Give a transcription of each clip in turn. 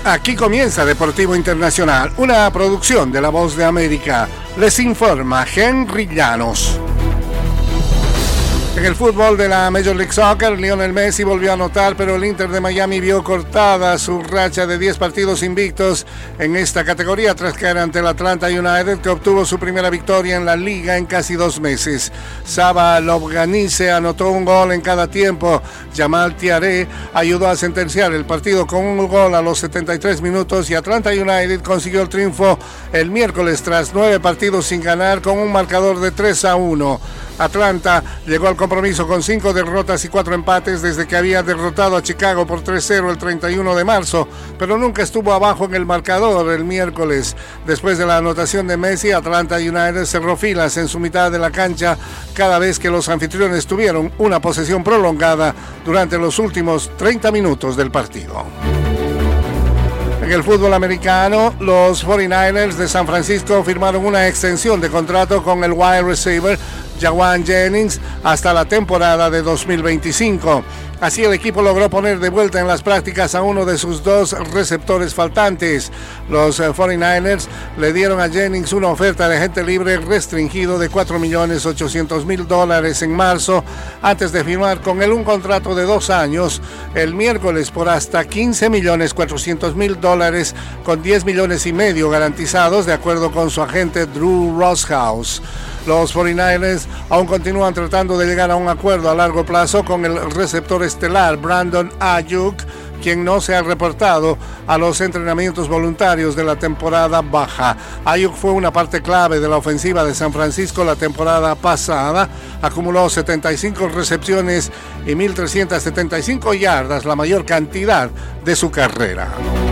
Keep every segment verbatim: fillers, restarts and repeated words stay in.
Aquí comienza Deportivo Internacional, una producción de La Voz de América. Les informa Henry Llanos. En el fútbol de la Major League Soccer, Lionel Messi volvió a anotar, pero el Inter de Miami vio cortada su racha de diez partidos invictos en esta categoría tras caer ante el Atlanta United, que obtuvo su primera victoria en la liga en casi dos meses. Saba Lovganice anotó un gol en cada tiempo. Jamal Thiaré ayudó a sentenciar el partido con un gol a los setenta y tres minutos y Atlanta United consiguió el triunfo el miércoles tras nueve partidos sin ganar con un marcador de tres a uno. Atlanta llegó al compromiso con cinco derrotas y cuatro empates desde que había derrotado a Chicago por tres cero el treinta y uno de marzo, pero nunca estuvo abajo en el marcador el miércoles. Después de la anotación de Messi, Atlanta United cerró filas en su mitad de la cancha cada vez que los anfitriones tuvieron una posesión prolongada durante los últimos treinta minutos del partido. En el fútbol americano, los cuarenta y nueve ers de San Francisco firmaron una extensión de contrato con el wide receiver Jauan Jennings hasta la temporada de dos mil veinticinco. Así el equipo logró poner de vuelta en las prácticas a uno de sus dos receptores faltantes. Los cuarenta y nueve ers le dieron a Jennings una oferta de agente libre restringido de cuatro millones ochocientos mil dólares en marzo, antes de firmar con él un contrato de dos años el miércoles por hasta quince millones cuatrocientos mil dólares con diez millones y medio garantizados, de acuerdo con su agente Drew Rosshaus. Los cuarenta y nueve ers aún continúan tratando de llegar a un acuerdo a largo plazo con el receptor estelar Brandon Ayuk, quien no se ha reportado a los entrenamientos voluntarios de la temporada baja. Ayuk fue una parte clave de la ofensiva de San Francisco la temporada pasada. Acumuló setenta y cinco recepciones y mil trescientas setenta y cinco yardas, la mayor cantidad de su carrera.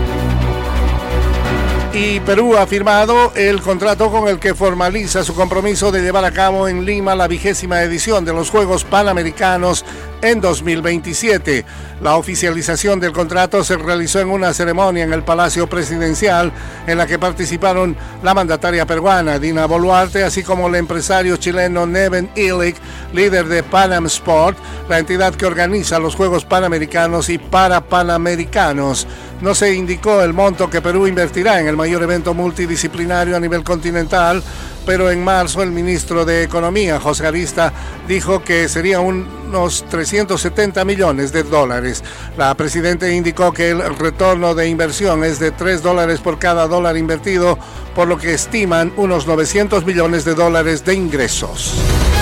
Y Perú ha firmado el contrato con el que formaliza su compromiso de llevar a cabo en Lima la vigésima edición de los Juegos Panamericanos en dos mil veintisiete. La oficialización del contrato se realizó en una ceremonia en el Palacio Presidencial en la que participaron la mandataria peruana Dina Boluarte, así como el empresario chileno Neven Illich, líder de Panam Sport, la entidad que organiza los Juegos Panamericanos y Parapanamericanos. No se indicó el monto que Perú invertirá en el mayor evento multidisciplinario a nivel continental, pero en marzo el ministro de Economía, José Arista, dijo que serían unos trescientos setenta millones de dólares. La presidenta indicó que el retorno de inversión es de tres dólares por cada dólar invertido, por lo que estiman unos novecientos millones de dólares de ingresos.